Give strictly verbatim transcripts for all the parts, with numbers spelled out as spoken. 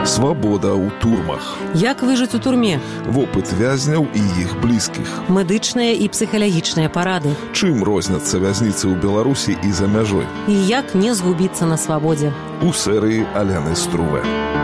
Свабода ў турмах. Як выжыць у турме? Вопыт вязняў і іх блізкіх. Медычныя і псіхалагічныя парады. Чым розняцца вязніцы ў Беларусі і за мяжой? І як не згубіцца на свабодзе? У серыі Аляны Струве.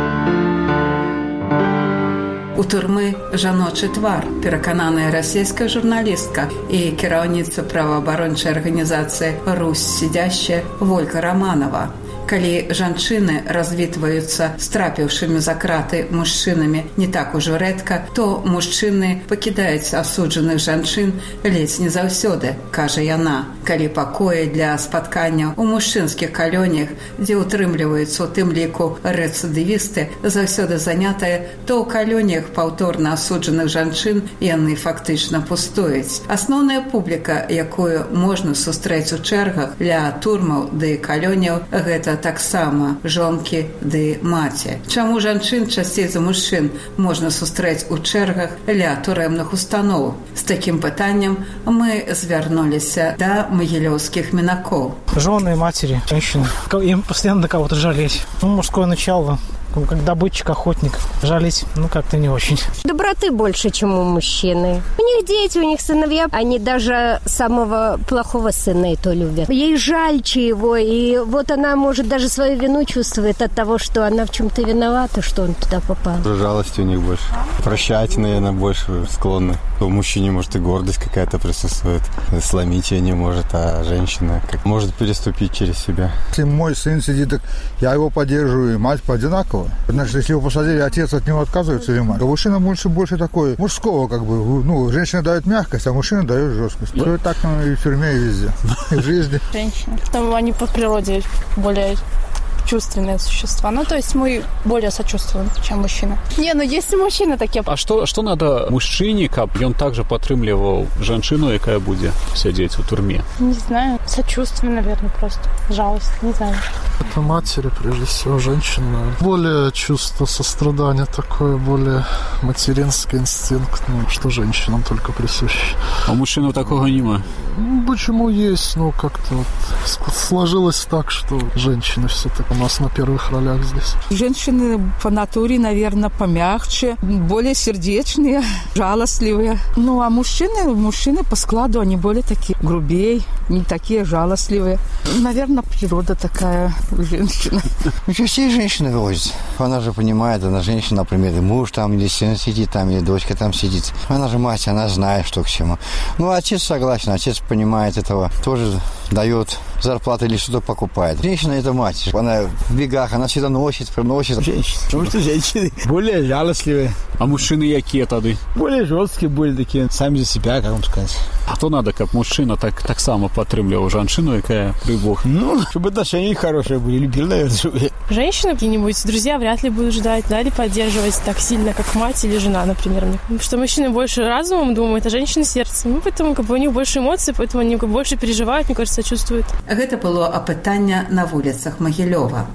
У турмы жаночы твар, перакананая расійская журналістка і кіраўніца праваабарончай арганізацыі «Русь сидящая» Вольга Романова. Калі жанчыны развітваюцца з трапіўшымі за краты мужчынамі не так ужо рэдка, то мужчыны пакідаюць асуджаных жанчын ледзь не заўсёды, кажа яна. Калі пакоі для спатканняў у мужчынскіх калоніях, дзе ўтрымліваюцца ў тым ліку рэцыдывісты, заўсёды занятыя, то ў калоніях паўторна асуджаных жанчын яны фактычна пустуюць. Асноўная публіка, якую можна сустрэць у чэргах ля турмаў ды калоніяў, гэта таксама жонкі ды маці. Чаму жанчын часцей за мужчын можна сустрэць у чэргах ля турэмных устаноў? З такім пытаннем мы звярнуліся да магілёўскіх мінакоў. Жены, матери, женщины. Им постоянно на кого-то жалеть. Ну, мужское начало. Как добытчик, охотник. Жалеть, ну, как-то не очень. Доброты больше, чем у мужчины. У них дети, у них сыновья. Они даже самого плохого сына и то любят. Ей жальче его, и вот она, может, даже свою вину чувствует от того, что она в чем-то виновата, что он туда попал. Жалость у них больше. Прощать, наверное, больше склонны. У мужчине, может, и гордость какая-то присутствует. Сломить ее не может, а женщина как может переступить через себя. Если мой сын сидит, так я его поддерживаю, и мать по-одинаково. Значит, если его посадили, отец от него отказывается или мать. А мужчина больше, больше такой мужского, как бы. Ну, женщина дает мягкость, а мужчина дает жесткость. Да. Так ну, и в тюрьме, и везде. И в жизни. Женщины. Там они по природе более чувственные существа. Ну, то есть мы более сочувствуем, чем мужчина. Не, ну есть и мужчины такие. А что, что надо мужчине, каб ён также падтрымліваў жанчыну, якая будзе сядзець у турме? Не знаю. Сочувствие, наверное, просто. Жалость. Не знаю. Это матери, прежде всего, женщина. Более чувство сострадания такое, более материнский инстинкт, ну, что женщинам только присущ. А у мужчин такого нема? Ну, почему есть? Ну, как-то вот сложилось так, что женщины все-таки у нас на первых ролях здесь. Женщины по натуре, наверное, помягче, более сердечные, жалостливые. Ну, а мужчины, мужчины по складу, они более такие грубее, не такие жалостливые. Наверное, природа такая у женщины. Частей женщины вывозят. Она же понимает, она женщина, например, и муж там, или сын сидит там, или дочка там сидит. Она же мать, она знает, что к чему. Ну, отец согласен, отец понимает этого, тоже дает зарплату или что-то покупает. Женщина – это мать. Она в бегах, она всегда носит, приносит. Женщины. Потому что женщины более жалостливые. А мужчины якие тады? Более жесткие, более такие, сами за себя, как вам сказать. А то надо, как мужчина так, так само падтрымліваў жанчыну, якая при Бог. Ну, чтобы отношения хорошие были, любил, наверное. Женщины какие-нибудь, друзья вряд ли будут ждать, да, или поддерживать так сильно, как мать или жена, например. Потому что мужчины больше разумом думают, а женщины сердцем. Ну, поэтому как бы, у них больше эмоций, поэтому они как бы, больше переживают, мне кажется, чувствуют. Гэта было апытанне на вуліцах Магілёва.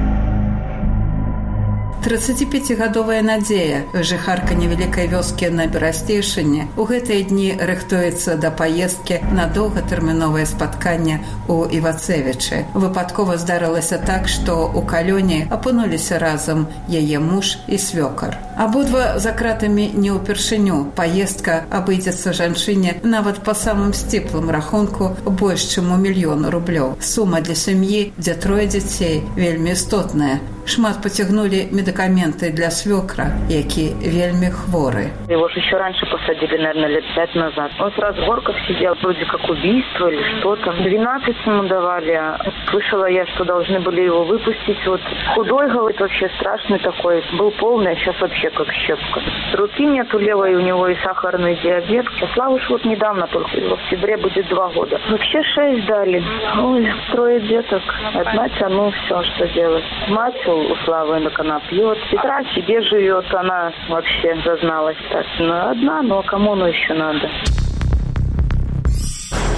трыццаціпяцігадовая Надзея, жыхарка невялікай вёскі на Берасцейшыне, у гэтыя дні рыхтуецца да паездкі на доўгатэрміновае спатканне ў Івацевічы. Выпадкова здарылася так, што ў калоні апынуліся разам яе муж і свёкар. Абодва за кратамі не ўпершыню. Паездка абыдзецца жанчыне нават па самым сціплым рахунку больш чым у мільён рублёў. Сума для сям'і, дзе трое дзяцей, вельмі істотная. Шмат потягнули медикаменты для свекра, які вельми хворы. Его же еще раньше посадили, наверное, лет пять назад. Он в разборках сидел, вроде как убийство или что-то. двенадцать ему давали. Слышала я, что должны были его выпустить. Вот худой, говорит, вообще страшный такой. Был полный, а сейчас вообще как щепка. Руки нету левой, у него и сахарный диабет. А Славыш вот недавно, только в октябре будет два года. Вообще шесть дали. Ой, трое деток. Одна тяну, все, что делать. Мать у Славы, она пьет. Сестра себе живет, она вообще зазналась так. Ну, одна, но кому ну еще надо?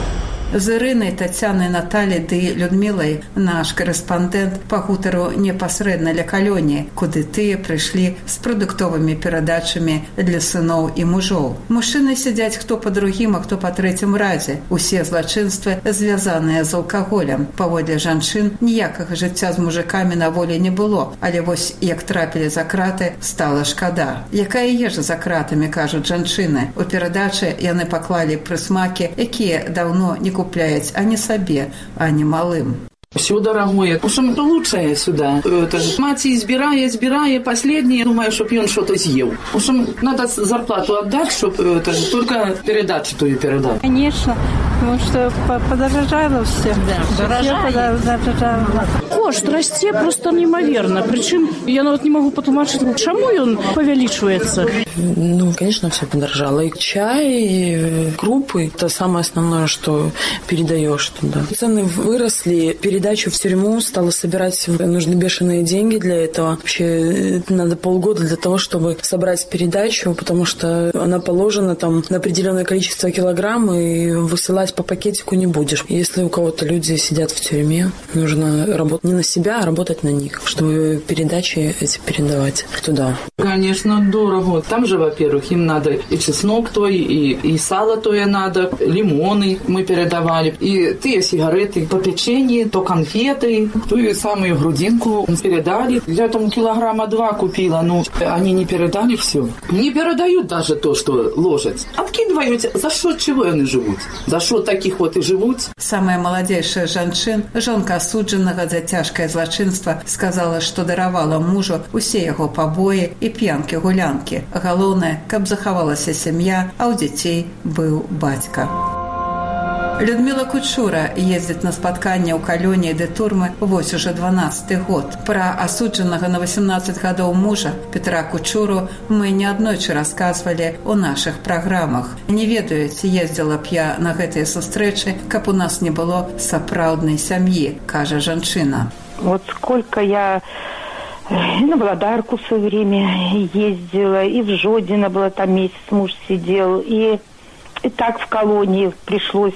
З Іринай, Тацянай, Наталі ды Людмілай наш корэспандэнт пагутарыў непасрэдна ля калоні, куды тыя прыйшлі з прадуктовымі перадачамі для сыноў і мужоў. Мужчыны сядзяць хто па другім, а хто па трэцім радзе. Усе злачынствы звязаныя з алкаголем. Паводле жанчын ніякага жыцця з мужикамі на волі не было, але вось як трапілі за краты, стала шкада. Якая ежа за кратамі, кажуць жанчыны. У перадачы яны паклалі прысмакі, якія даўно не купляюць ані сабе, ані малым. Все дорогое. В общем, лучшее сюда. Это же мать избирая, избирая последнее, думаю, чтоб он что-то съел. В общем, надо зарплату отдать, чтобы это же только передачу ту и передать. Конечно, потому что подорожало все. Да, все подорожало. Кошт расте просто неимоверно. Причем я нават не могу потлумачить, чему он повеличивается. Ну, конечно, все подорожало. И чай, и крупы. Это самое основное, что передаешь туда. Цены выросли. Передачу в тюрьму стала собирать, нужны бешеные деньги для этого. Вообще надо полгода для того, чтобы собрать передачу, потому что она положена там на определенное количество килограмм, и высылать по пакетику не будешь. Если у кого-то люди сидят в тюрьме, нужно работать не на себя, а работать на них, чтобы передачи эти передавать туда. Конечно, дорого. Там же, во-первых, им надо и чеснок той, и, и сало тое надо, лимоны мы передавали, и те сигареты по печенье, то конфеты, ту самую грудинку передали. Я там килограмма два купила, но они не передали все. Не передают даже то, что ложат. Откидывают, за что чего они живут? За что таких вот и живут? Самая молодейшая жанчын, жонка асуджанага за цяжкае злачынства, сказала, што даравала мужу усе яго пабоі і п'янкі-гулянкі. Галоўнае, каб захавалася сям'я, а ў дзяцей быў бацька. Людмила Кучура ездзіць на спатканне ў калоніі ды турмы вось уже дванаццаты год. Пра асуджанага на васемнаццаць гадоў мужа Петра Кучуру мы неаднойчы расказвалі ў нашых праграмах. Не ведаю, ці ездзіла б я на гэтыя сустрэчы, каб у нас не было сапраўднай сям'і, кажа жанчына. Вот сколько я на Володарку в свое время ездила, и в Жодино было, там месяц муж сидел, и, и так в колонии пришлось.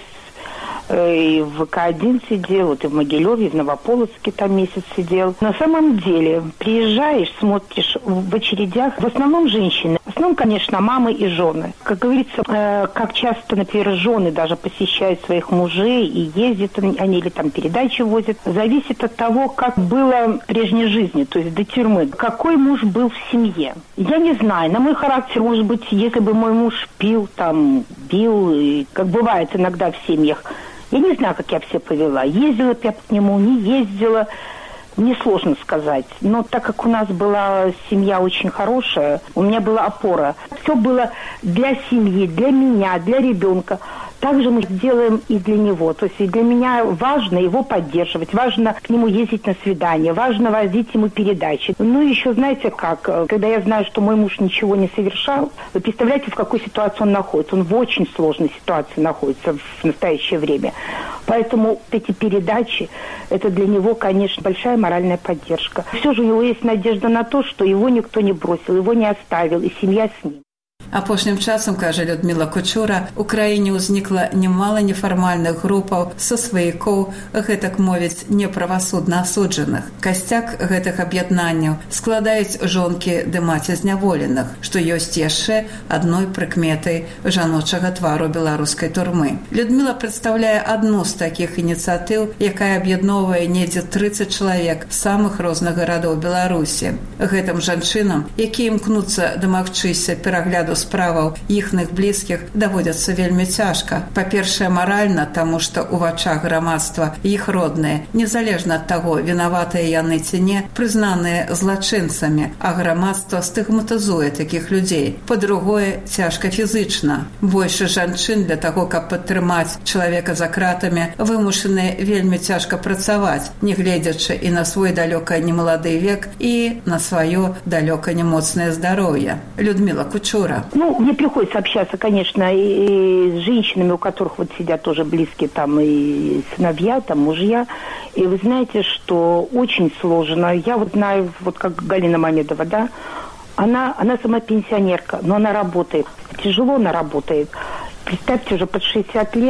И в ВК один сидел, вот и в Могилеве, и в Новополоцке там месяц сидел. На самом деле, приезжаешь, смотришь в очередях, в основном женщины. В основном, конечно, мамы и жены. Как говорится, э, как часто, например, жены даже посещают своих мужей и ездят они, или там передачи возят. Зависит от того, как было в прежней жизни, то есть до тюрьмы. Какой муж был в семье. Я не знаю, на мой характер, может быть, если бы мой муж пил, там, бил, и, как бывает иногда в семьях, я не знаю, как я все повела. Ездила я к нему, не ездила. Мне сложно сказать. Но так как у нас была семья очень хорошая, у меня была опора. Все было для семьи, для меня, для ребенка. Также мы делаем и для него. То есть и для меня важно его поддерживать, важно к нему ездить на свидания, важно возить ему передачи. Ну еще знаете как, когда я знаю, что мой муж ничего не совершал, вы представляете, в какой ситуации он находится. Он в очень сложной ситуации находится в настоящее время. Поэтому эти передачи, это для него, конечно, большая моральная поддержка. Все же у него есть надежда на то, что его никто не бросил, его не оставил, и семья с ним. Апошнім часам, кажа Людмила Кучура, у краіне ўзнікла немало нефармальных групаў са сваякоў, гэтак мовіць, неправасудна асуджаных. Касцяк гэтых аб'яднанняў складаюць жонкі ды маці зняволеных, што ёсць яшчэ адной прыкметай жаночага твару беларускай турмы. Людмила прадстаўляе адну з такіх ініцыятыў, якая аб'ядноўвае недзе трыццаць чалавек з самых розных гарадоў Беларусі. Гэтым жанчынам, якія імкнуцца дамагчыся перагляду справаў іхных блізкіх, даводзяцца вельмі цяжка. Па-першае, маральна, таму што ў вачах грамадства іх родныя, незалежна ад таго, вінаватыя яны ці не, прызнаныя злачынцамі, а грамадства стыгматызуе такіх людзей. Па-другое, цяжка фізычна. Большасць жанчын для таго, каб падтрымаць чалавека за кратамі, вымушаны вельмі цяжка працаваць, не гледзячы і на свой далёка не малады век, і на сваё далёка не моцнае здароўе. Людмила Кучура. Ну, мне приходится общаться, конечно, и с женщинами, у которых вот сидят тоже близкие там и сыновья, там мужья. И вы знаете, что очень сложно. Я вот знаю, вот как Галина Мамедова, да, она, она сама пенсионерка, но она работает. Тяжело она работает. Представьте, уже под шестьдесят лет,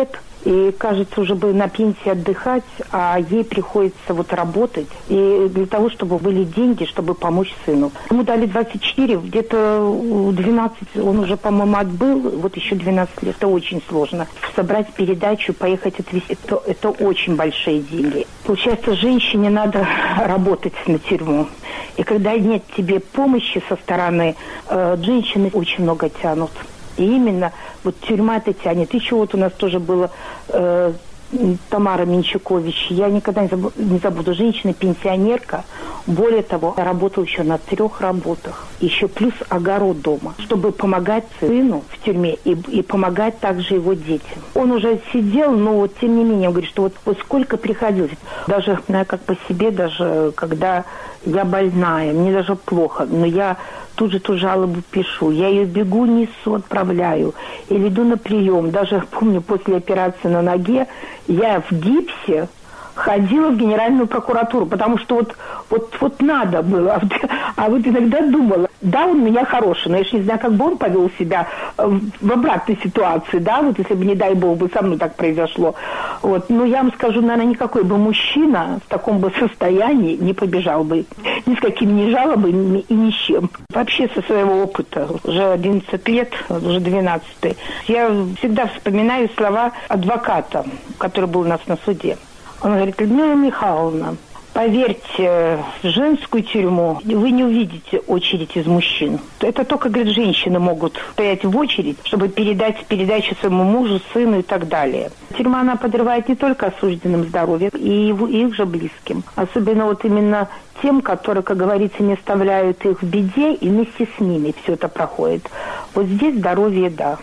И, кажется, уже бы на пенсии отдыхать, а ей приходится вот работать. И для того, чтобы были деньги, чтобы помочь сыну. Ему дали двадцать четыре, где-то двенадцать, он уже, по-моему, отбыл, вот еще двенадцать лет. Это очень сложно. Собрать передачу, поехать отвезти, это, это очень большие деньги. Получается, женщине надо работать на тюрьму. И когда нет тебе помощи со стороны, э, женщины очень много тянут. И именно вот тюрьма это тянет. Еще вот у нас тоже было э, Тамара Менчукович. Я никогда не забуду, не забуду. Женщина-пенсионерка. Более того, работала еще на трех работах. Еще плюс огород дома. Чтобы помогать сыну в тюрьме и, и помогать также его детям. Он уже сидел, но вот тем не менее, он говорит, что вот, вот сколько приходилось. Даже, знаю, как по себе, даже когда я больная, мне даже плохо, но я тут же ту жалобу пишу. Я ее бегу, несу, отправляю. Или иду на прием. Даже, помню, после операции на ноге я в гипсе ходила в Генеральную прокуратуру, потому что вот, вот, вот надо было. А вот иногда думала, да, он у меня хороший, но я же не знаю, как бы он повел себя в обратной ситуации, да, вот если бы, не дай бог, бы со мной так произошло. Вот. Но я вам скажу, наверное, никакой бы мужчина в таком бы состоянии не побежал бы ни с какими ни жалобами и ни с чем. Вообще со своего опыта, уже одиннадцать лет, уже двенадцатый, я всегда вспоминаю слова адвоката, который был у нас на суде. Он говорит: Людмила Михайловна, поверьте, в женскую тюрьму вы не увидите очередь из мужчин. Это только, говорит, женщины могут стоять в очередь, чтобы передать передачу своему мужу, сыну и так далее. Тюрьма, она подрывает не только осужденным здоровье, и их же близким. Особенно вот именно тем, которые, как говорится, не оставляют их в беде, и вместе с ними все это проходит. Вот здесь здоровье, да.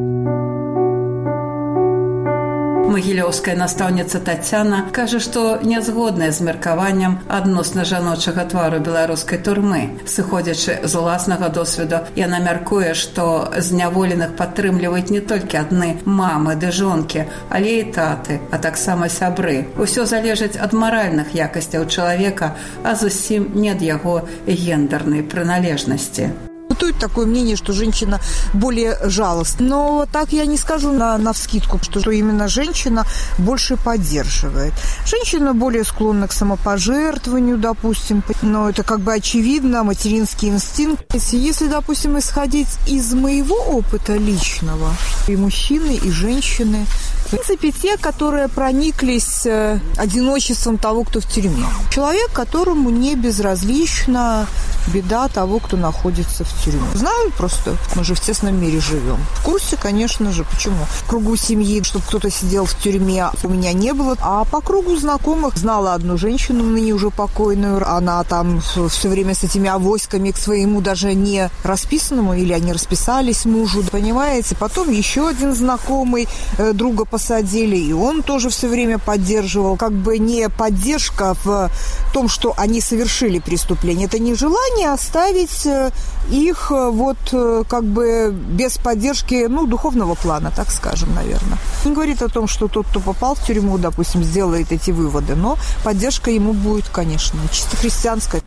Магілёўская настаўніца Тацяна кажа, што не згодная з меркаваннем адносна жаночага твару беларускай турмы. Сыходзячы з уласнага досведу, яна мяркуе, што зняволеных падтрымліваюць не толькі адны мамы ды жонкі, але і таты, а таксама сябры. Усё залежыць ад маральных якасцяў чалавека, а зусім не ад яго гендернай прыналежнасці. Бытует такое мнение, что женщина более жалостна. Но так я не скажу на, навскидку, что, что именно женщина больше поддерживает. Женщина более склонна к самопожертвованию, допустим. Но это как бы очевидно, материнский инстинкт. Если, допустим, исходить из моего опыта личного, и мужчины, и женщины, в принципе, те, которые прониклись одиночеством того, кто в тюрьме. Человек, которому не безразлична беда того, кто находится в тюрьме. Знаю просто, мы же в тесном мире живем. В курсе, конечно же, почему? В кругу семьи, чтобы кто-то сидел в тюрьме, у меня не было. А по кругу знакомых знала одну женщину, ныне уже покойную. Она там все время с этими авоськами к своему даже не расписанному, или они расписались мужу, понимаете? Потом еще один знакомый, друга посадили, и он тоже все время поддерживал. Как бы не поддержка в том, что они совершили преступление. Это не желание оставить их вот как бы без поддержки, ну, духовного плана, так скажем, наверное. Не говорит о том, что тот, кто попал в тюрьму, допустим, сделает эти выводы, но поддержка ему будет, конечно, чисто христианская.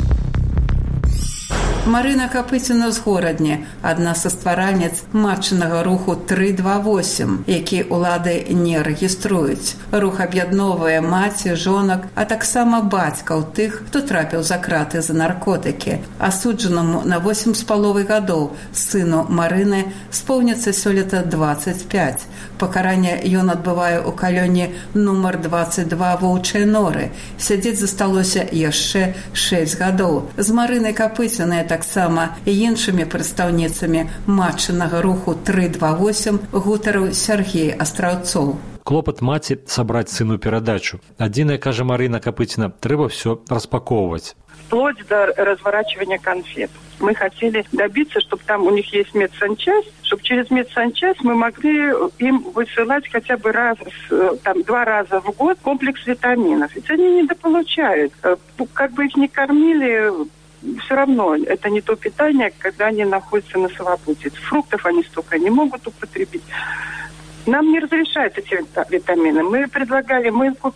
Марына Капыціна з Горадні, адна са стваральніц матчынага руху тры два восемь, які ўлады не рэгіструюць. Рух аб'ядноўвае маці, жонак, а таксама бацькаў тых, хто трапіў за краты за наркотыкі. Асуджанаму на восемь з паловай гадоў сыну Марыны споўніцца сёлета дваццаць пяць. Пакаранне ён адбывае ў калоне нумар дваццаць два Воўчыя норы. Сядзець засталося яшчэ шэсць гадоў. З Марынай Капыцінай таксама і іншымі прадстаўніцамі матчынага руху тры два восемь гутарыў Сергей Астраўцоў. Клопат маці сабраць сыну перадачу. Адзінае, кажа Марына Капыціна, трэба все распаковывать. Вплоть до разворачивания конфет. Мы хотели добиться, чтобы там у них есть медсанчасть, чтобы через медсанчасть мы могли им высылать хотя бы раз, там, два раза в год комплекс витаминов. Ведь они недополучают. Как бы их ни кормили, все равно это не то питание, когда они находятся на свободе. Фруктов они столько не могут употребить. Нам не разрешают эти витамины. Мы предлагали, мы купим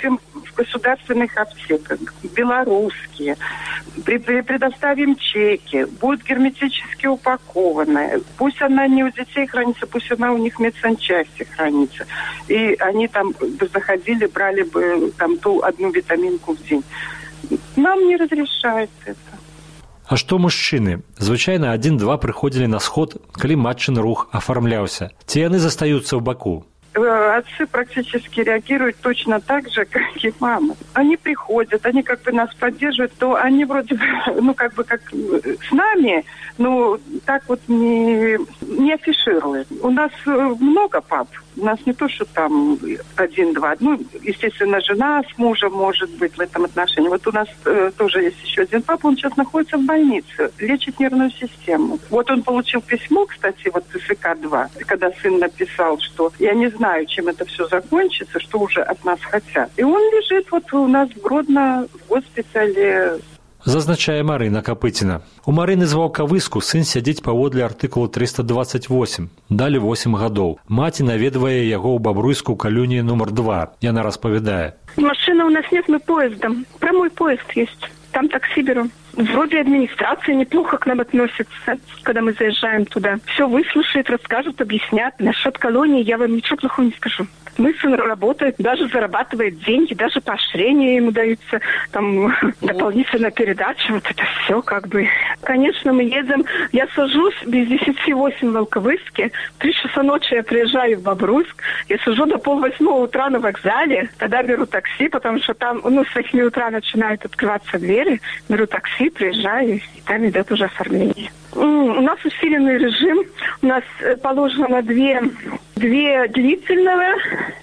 в государственных аптеках, белорусские. Предоставим чеки, будут герметически упакованные. Пусть она не у детей хранится, пусть она у них в медсанчасти хранится. И они там бы заходили, брали бы там ту одну витаминку в день. Нам не разрешается это. А што мужчыны? Звычайна адзін-два прыходзілі на сход, калі матчын рух афармляўся. Ці яны застаюцца ў баку? Отцы практически реагируют точно так же, как и мамы. Они приходят, они как бы нас поддерживают, то они вроде бы, ну, как бы, как с нами, ну, так вот не, не афишируют. У нас много пап. У нас не то, что там один-два. Ну, естественно, жена с мужем может быть в этом отношении. Вот у нас э, тоже есть еще один папа, он сейчас находится в больнице, лечит нервную систему. Вот он получил письмо, кстати, вот Т С К два, когда сын написал, что я не знаю, чем это все закончится, что уже от нас хотят. И он лежит вот у нас в Гродно в госпитале. Зазначае Марына Капыціна. У Марыны з Ваўкавыску сын сядзіць паводле артыкула трыста двадцать восемь. Далі восемь гадоў. Маці наведвае яго ў Бабруйску калюні нумар два. Яна распавядае. Машины у нас нет, мы поездом. Прямой поезд есть. Там такси беру. Вроде администрация неплохо к нам относится, когда мы заезжаем туда. Все выслушает, расскажут, объяснят. Насчет колонии я вам ничего плохого не скажу. Мой сын работает, даже зарабатывает деньги, даже поощрения ему даются, там дополнительная передача, вот это все как бы. Конечно, мы едем, я сажусь без десяти восемь в Волковыске, в три часа ночи я приезжаю в Бобруйск, я сижу до полвосьмого утра на вокзале, тогда беру такси, потому что там, ну, с восьми утра начинают открываться двери, беру такси, приезжаю, и там идет уже оформление. У нас усиленный режим, у нас положено две, две длительного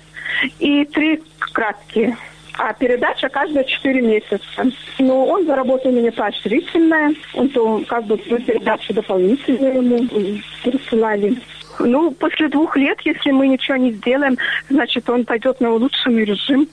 и три краткие. А передача каждые четыре месяца. Но он заработал у меня поощрительное, он то как бы передачу дополнительную ему присылали. Ну, после двух лет, если мы ничего не сделаем, значит, он пойдет на улучшенный режим.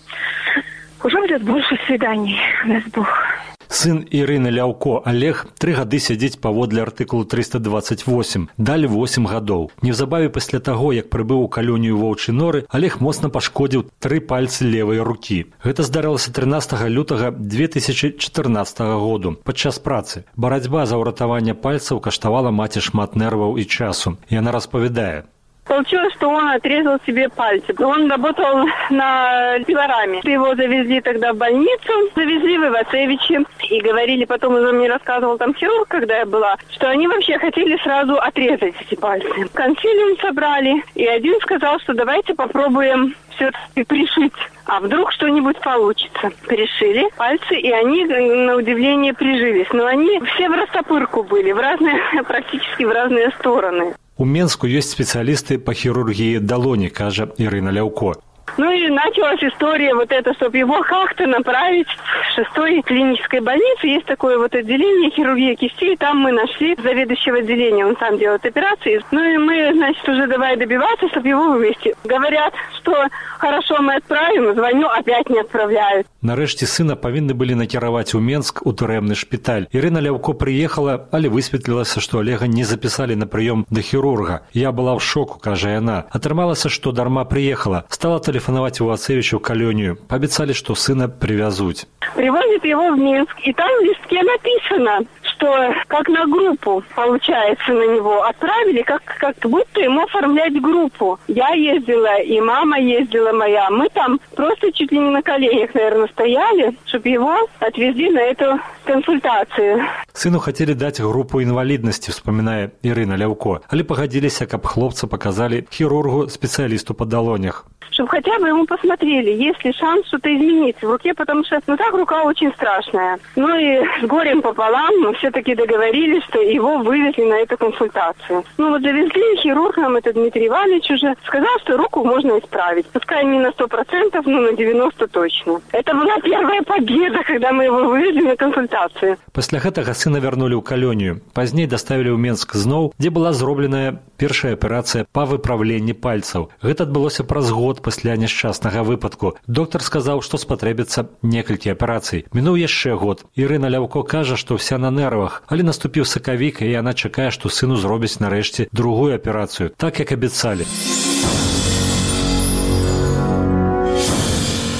Уже будет больше свиданий, даст Бог. Сын Ірыны Ляўко Олег тры гады сядзіць паводле артыкулу трыста двадцать восемь, далі восемь гадоў. Неўзабаве пасля таго, як прыбыў у калонію Воўчы Норы, Олег моцна пашкодзіў тры пальцы левай рукі. Гэта здарылася трынаццатага лютага две тысячи чатырнаццатага году падчас працы. Барацьба за ўратаванне пальцаў каштавала маці шмат нерваў і часу. Яна распавядае. Получилось, что он отрезал себе пальцы. Он работал на пилораме. Его завезли тогда в больницу, завезли в Ивацевичи. И говорили, потом он мне рассказывал там хирург, когда я была, что они вообще хотели сразу отрезать эти пальцы. Консилиум собрали, и один сказал, что давайте попробуем все-таки пришить. А вдруг что-нибудь получится. Пришили пальцы, и они, на удивление, прижились. Но они все в растопырку были, в разные, практически в разные стороны. У Менску ёсць спецыялісты па хірургіі далоні, кажа Ірына Ляўко. Ну и началась история вот это, чтобы его как-то направить в шестой клинической больнице. Есть такое вот отделение хирургии кистей. Там мы нашли заведующего отделения. Он сам делает операции. Ну и мы, значит, уже давай добиваться, чтобы его вывести. Говорят, что хорошо, мы отправим. Звоню, опять не отправляют. Нарэшце сына павінны былі накіраваць у Менск у турэмны шпіталь. Ірына Ляўко прыехала, але высветлілася, што Олега не запісалі на прыём да хірурга. Я была ў шоку, кажа яна. Атрымалася, што дарма прыехала. Стала тэлефанаваць у Ивацевичу калёнію. Паабяцалі, што сына привязуть. Привозят его в Минск, и там в листке написано, что как на группу, получается, на него отправили, как, как будто ему оформлять группу. Я ездила, и мама ездила моя. Мы там просто чуть ли не на коленях, наверное, стояли, чтобы его отвезли на эту консультацию. Сыну хотели дать группу инвалидности, вспоминая Ірына Ляўко, але погодились, каб хлопца показали хирургу, специалисту по долонях. Чтобы хотя бы ему посмотрели, есть ли шанс что-то изменить в руке, потому что, ну так, рука очень страшная. Ну и с горем пополам мы все-таки договорились, что его вывезли на эту консультацию. Ну вот завезли, хирург нам, это Дмитрий Иванович уже, сказал, что руку можно исправить. Пускай не на сто процентов, но на девяносто точно. Это была первая победа, когда мы его вывезли на консультацию. Пасля гэтага сына вярнулі ў калонію. Пазней даставілі ў Менск зноў, дзе была зробленая першая аперацыя па выпраўленні пальцаў. Гэта адбылося праз год пасля няшчаснага выпадку. Доктар сказаў, што спатрэбіцца некалькі аперацый. Мінуў яшчэ год. Ірына Ляўко кажа, што вся на нервах, але наступіў сакавік, і яна чакае, што сыну зробяць нарэшце другую аперацыю, так як абяцалі.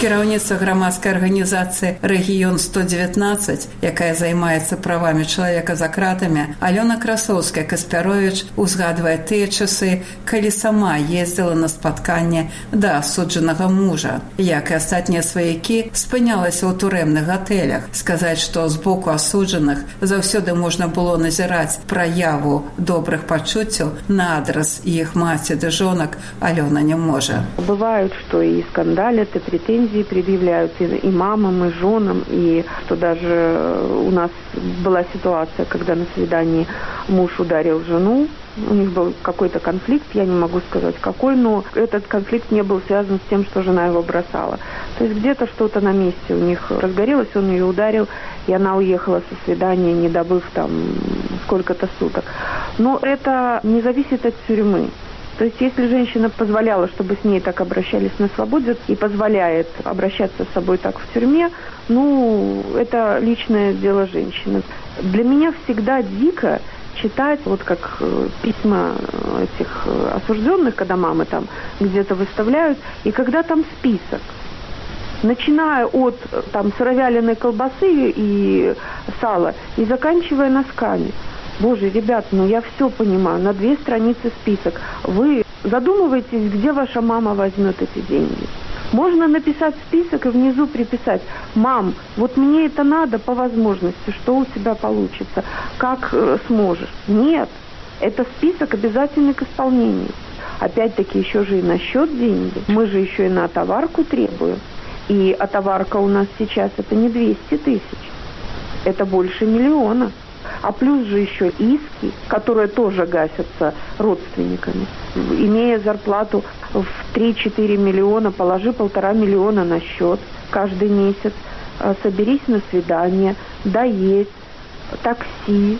Кіраўніца грамадскай арганізацыі «Рэгіён сто девятнадцать», якая займаецца правамі чалавека за кратамі, Алёна Красоўская-Каспяровіч узгадвае тыя часы, калі сама ездзіла на спатканне да асуджанага мужа. Як і астатнія сваякі, спынялася ў турэмных гатэлях. Сказаць, што з боку асуджаных заўсёды можна было назіраць праяву добрых пачуццяў на адрас іх маці ды жонак, Алёна не можа. Бывает, что и скандалят, и претензии предъявляют и, и мамам, и женам, и что даже у нас была ситуация, когда на свидании муж ударил жену, у них был какой-то конфликт, я не могу сказать какой, но этот конфликт не был связан с тем, что жена его бросала. То есть где-то что-то на месте у них разгорелось, он ее ударил, и она уехала со свидания, не добыв там сколько-то суток. Но это не зависит от тюрьмы. То есть если женщина позволяла, чтобы с ней так обращались на свободе, и позволяет обращаться с собой так в тюрьме, ну, это личное дело женщины. Для меня всегда дико читать, вот как письма этих осужденных, когда мамы там где-то выставляют, и когда там список. Начиная от там сыровяленой колбасы и сала, и заканчивая носками. Боже, ребят, ну я все понимаю, на две страницы список. Вы задумываетесь, где ваша мама возьмет эти деньги? Можно написать список и внизу приписать: «Мам, вот мне это надо по возможности, что у тебя получится, как э, сможешь». Нет, это список обязательный к исполнению. Опять-таки еще же и на счет деньги. Мы же еще и на товарку требуем. И а товарка у нас сейчас это не двести тысяч, это больше миллиона. А плюс же еще иски, которые тоже гасятся родственниками. Имея зарплату в три-четыре миллиона, положи полтора миллиона на счет каждый месяц, соберись на свидание, доесть, такси.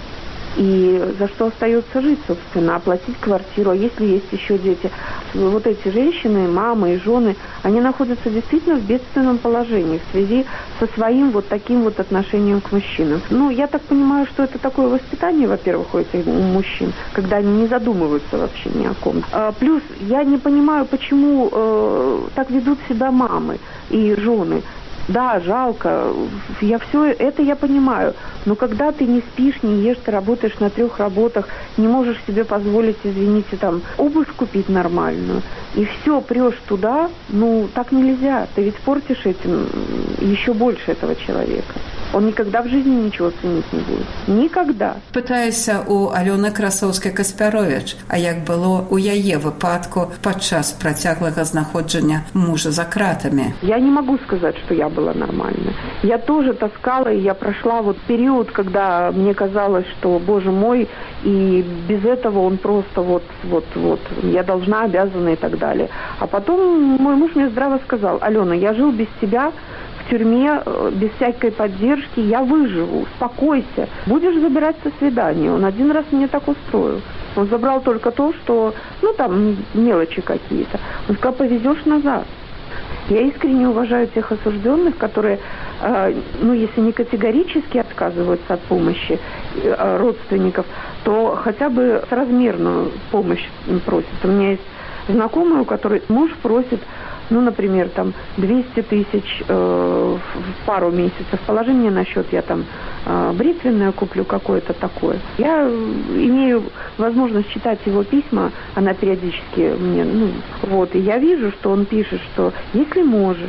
И за что остается жить, собственно, оплатить квартиру. А если есть еще дети? Вот эти женщины, мамы и жены, они находятся действительно в бедственном положении в связи со своим вот таким вот отношением к мужчинам. Ну, я так понимаю, что это такое воспитание, во-первых, у этих мужчин, когда они не задумываются вообще ни о ком. А, плюс я не понимаю, почему э, так ведут себя мамы и жены. Да, жалко, я все это я понимаю, но когда ты не спишь, не ешь, ты работаешь на трех работах, не можешь себе позволить, извините, там, обувь купить нормальную, и все прешь туда, ну, так нельзя, ты ведь портишь этим еще больше этого человека. Он никогда в жизни ничего ценить не будет. Никогда. Пытаюся у Алёны Красоўскай-Каспяровіч, а як было у яе выпадку падчас працяглага знаходжання мужа за кратами. Я не могу сказать, что я была нормальная. Я тоже таскала, и я прошла вот период, когда мне казалось, что, боже мой, и без этого он просто вот, вот, вот, я должна, обязана и так далее. А потом мой муж мне здраво сказал: Алена, я жил без тебя в тюрьме, без всякой поддержки, я выживу, успокойся. Будешь забирать со свидания. Он один раз мне так устроил. Он забрал только то, что, ну, там, мелочи какие-то. Он сказал: повезешь назад. Я искренне уважаю тех осужденных, которые, э, ну, если не категорически отказываются от помощи э, родственников, то хотя бы соразмерную помощь просят. У меня есть знакомый, у которой муж просит, ну, например, там двести тысяч э, в пару месяцев. Положи мне на счет, я там э, бритвенное куплю, какое-то такое. Я имею возможность читать его письма, она периодически мне, ну, вот, и я вижу, что он пишет, что если можешь.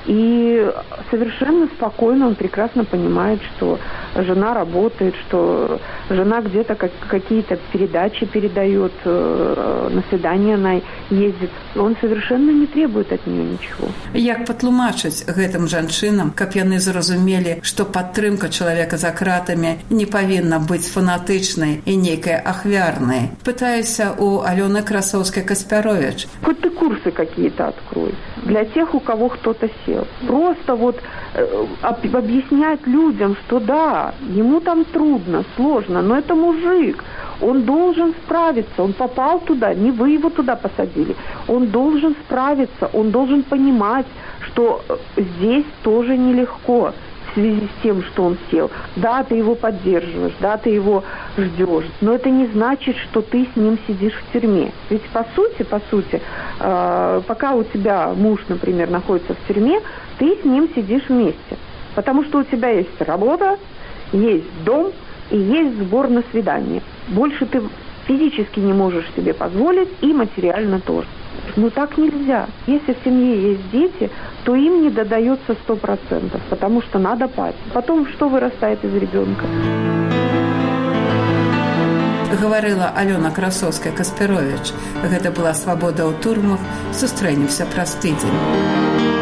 И совершенно спокойно он прекрасно понимает, что жена работает, что жена где-то как, какие-то передачи передает, э, на свидание она ездит. Он совершенно не требует от нее ничего. Як патлумачыць гэтым жанчынам, каб яны зразумелі, што падтрымка чалавека за кратамі не павінна быць фанатычнай і нейкай ахвярнай? Пытаюся у Алёны Красоўскай-Каспяровіч. Хоть ты курсы какие-то открой для тех, у кого кто-то сел. Просто вот э, объяснять людям, что да, ему там трудно, сложно, но это мужик, он должен справиться, он попал туда, не вы его туда посадили, он должен справиться, он должен понимать, что здесь тоже нелегко в связи с тем, что он сел. Да, ты его поддерживаешь, да, ты его ждешь, но это не значит, что ты с ним сидишь в тюрьме. Ведь по сути, по сути, э, пока у тебя муж, например, находится в тюрьме, ты с ним сидишь вместе. Потому что у тебя есть работа, есть дом и есть сбор на свидание. Больше ты физически не можешь себе позволить и материально тоже. Но так нельзя. Если в семье есть дети, то им не додается сто процентов, потому что надо пать. Потом что вырастает из ребенка? Гаварыла Алёна Красовская-Каспирович. Гэта была «Свабода ў турмах». Сустрэнемся праз тыдзень.